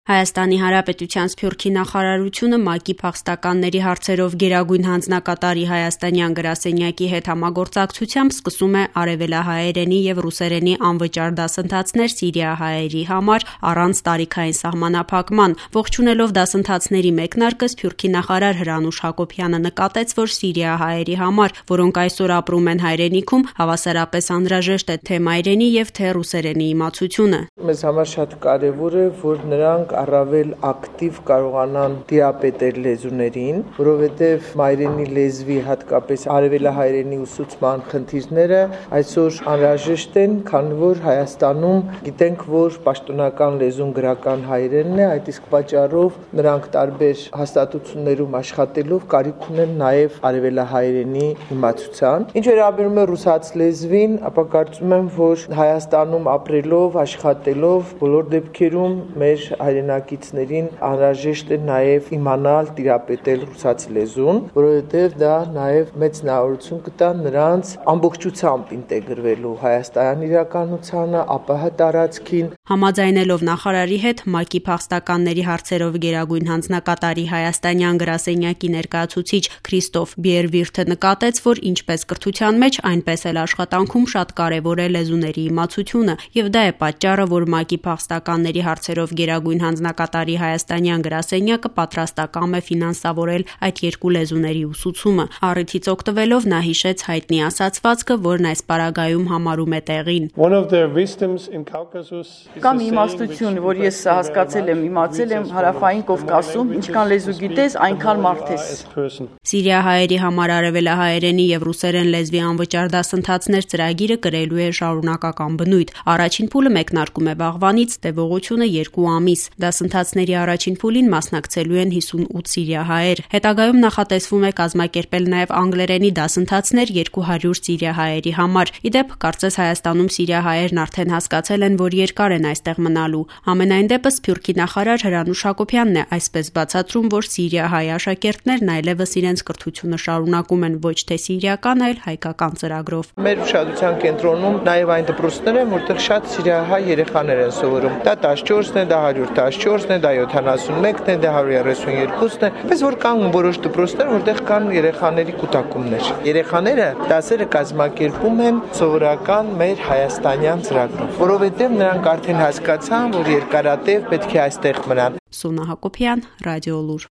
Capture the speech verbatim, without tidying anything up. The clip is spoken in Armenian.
Հայաստանի Հանրապետության Սփյուռքի նախարարությունը ՄԱԿ-ի փախստականների հարցերով գերագույն հանձնակատարի հայաստանյան գրասենյակի հետ համագործակցությամբ սկսում է արևելահայերենի եւ ռուսերենի անվճար դասընթացներ սիրիահայերի համար առանց տարիքային սահմանափակման։ Ողջունելով դասընթացների մեկնարկը Սփյուռքի նախարար Հրանուշ Հակոբյանը նկատեց, որ սիրիահայերի համար, որոնք այսօր ապրում են հայրենիքում, հավասարապես անհրաժեշտ է թե մայրենի եւ թե ռուսերենի իմացությունը։ Մեզ համար շատ կարեւոր է, որ նրանք առավել ակտիվ կարողանան դիապետել լեզուներին, որովհետև մայրենի լեզվի, հատկապես արևելահայերենի ուսուցման խնդիրները այսօր անհրաժեշտ են, քանի որ Հայաստանում գիտենք, որ պաշտոնական լեզուն գրական հայերենն է, այդ իսկ պատճառով նրանք տարբեր հաստատություններում աշխատելով կարիք ունեն նաև արևելահայերենի իմացության։ Ինչ վերաբերում է ռուսաց լեզվին, ապա կարծում եմ, որ Հայաստանում ապրելով, աշխատելով բոլոր դեպքերում մեր հայրենակիցներին անհրաժեշտ է նաև իմանալ տիրապետել ռուսաց լեզուն, որովհետև դա նաև մեծ հնարավորություն կտա նրանց ամբողջությամբ ինտեգրվելու Հայաստանի իրականությանը, ԱՊՀ տարածքին։ Համաձայնելով նախարարի հետ ՄԱԿ-ի փախստականների հարցերով գերագույն հանձնակատարի հայաստանյան գրասենյակի ներկայացուցիչ Քրիստոֆ Բիերվիրթը նկատեց, որ ինչպես կրթության մեջ, այնպես էլ աշխատանքում շատ կարևոր է լեզուների իմացությունը, եւ դա է պատճառը, որ ՄԱԿ-ի փախստականների հարցերով գերագույն հանձնակատարի հայաստանյան գրասենյակը պատրաստակամ է ֆինանսավորել այդ երկու լեզուների ուսուցումը։ Առիթից օգտվելով նա հիշեց հայտնի ասացվածքը, որն այս պարագայում համարում է տեղին։ Կամ իմաստություն, որ ես հասկացել եմ, իմացել եմ հարավային Կովկասում, ինչքան լեզու գիտես, այնքան մարդ ես։ Սիրիահայերի համար արևելահայերենի եւ ռուսերեն լեզվի անվճար դասընթացներ ծրագիրը կրելու է շարունակական բնույթ։ Առաջին փուլը մեկնարկում է վաղվանից, տևողությունը երկու ամիս։ Դասընթացների առաջին փուլին մասնակցելու են հիսունութ սիրիահայեր։ Հետագայում նախատեսվում է կազմակերպել նաև անգլերենի դասընթացներ երկու հարյուր սիրիահայերի համար։ Իդեպ, կարծես Հայաստանում սիրիահայերն արդեն հասկացել են, որ երկար են այստեղ մնալու։ Համենայն դեպս Սփյուռքի նախարար Հրանուշ Հակոբյանն է այսպես բացատրում, որ սիրիահայ աշակերտներն այլևս իրենց կրթությունը շարունակում են ոչ թե սիրիական, այլ հայկական ծրագրով։ Մեր ուշադրության կենտրոնում նաև այն դպրոցներ են, որտեղ շատ սիրիահայ երեխաներ են սովորում։ Դա տասնչորսն է, դա հարյուր տասնչորսն է, դա յոթանասունմեկն է, դա հարյուր երեսունյոթն է։ Պես որ կան որոշ դպրոցներ, որտեղ կան երեխաների կուտակումներ։ Երեխաները դասերը կազմակերպում են սովորական մեր հայաստանյան ծրագրով, որովհետև նրանք արդեն հասկացան, որ երկարատև պետք է այստեղ մնան։ Սոնա Հակոբյան, Ռադիոլուր։